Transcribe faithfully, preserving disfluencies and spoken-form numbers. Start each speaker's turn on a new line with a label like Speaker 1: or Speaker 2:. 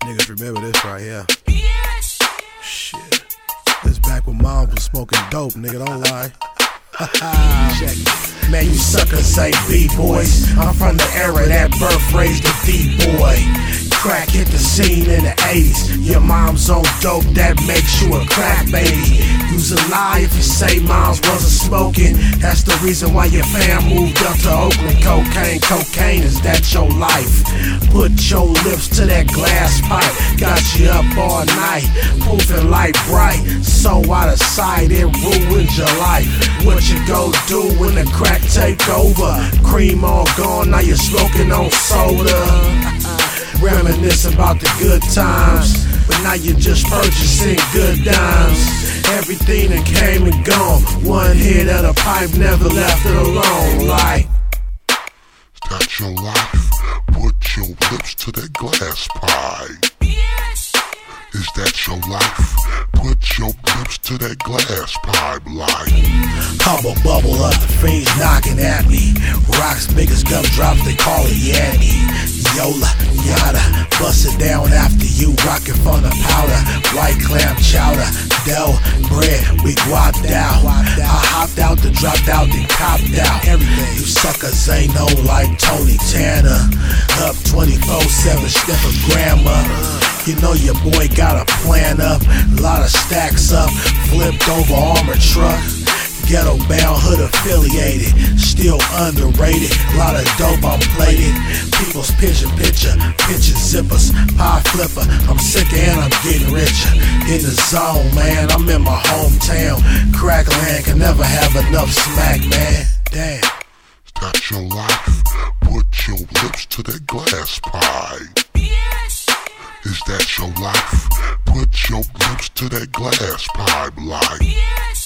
Speaker 1: Niggas remember this right here. Shit. This back when mom was smoking dope, nigga, don't lie. Check it.
Speaker 2: Man, you suckers ain't B-boys. I'm from the era that birth raised the D-boy. Crack hit the scene in the eighties. Your mom's on dope, that makes you a crack baby. You's a lie if you say moms wasn't smoking. That's the reason why your fam moved up to Oakland. Cocaine, cocaine, is that your life? Put your lips to that glass pipe. Got you up all night, moving light bright. So out of sight, it ruins your life. What you go do when the crack take over? Cream all gone, now you're smoking on soda. Reminisce about the good times, but now you're just purchasing good dimes. Everything that came and gone, one hit of the pipe never left it alone. Like,
Speaker 3: is that your life? Put your lips to that glass pipe. Is that your life? Put your lips to that glass pipe. Like,
Speaker 2: hubble bubble up, the fiends knocking at me. Rock's biggest gumdrops, they call it Yanny. Yola, yada, bust it down after you. Rockin' from the powder, white clam chowder, dough, bread, we guapped out. I hopped out, then dropped out, then copped out. Everything. You suckers ain't know like Tony Tanner. Up twenty-four seven, sniffin' grandma. You know your boy got a plan up, a lot of stacks up, flipped over armored truck. Ghetto bound, hood affiliated, still underrated. A lot of dope I'm plated. People's picture, picture, picture zippers, pie flipper. I'm sicker and I'm getting richer. In the zone, man, I'm in my hometown. Crackland can never have enough smack, man. Damn.
Speaker 3: is that your life? Put your lips to that glass pipe. Is that your life? Put your lips to that glass pipe. Like,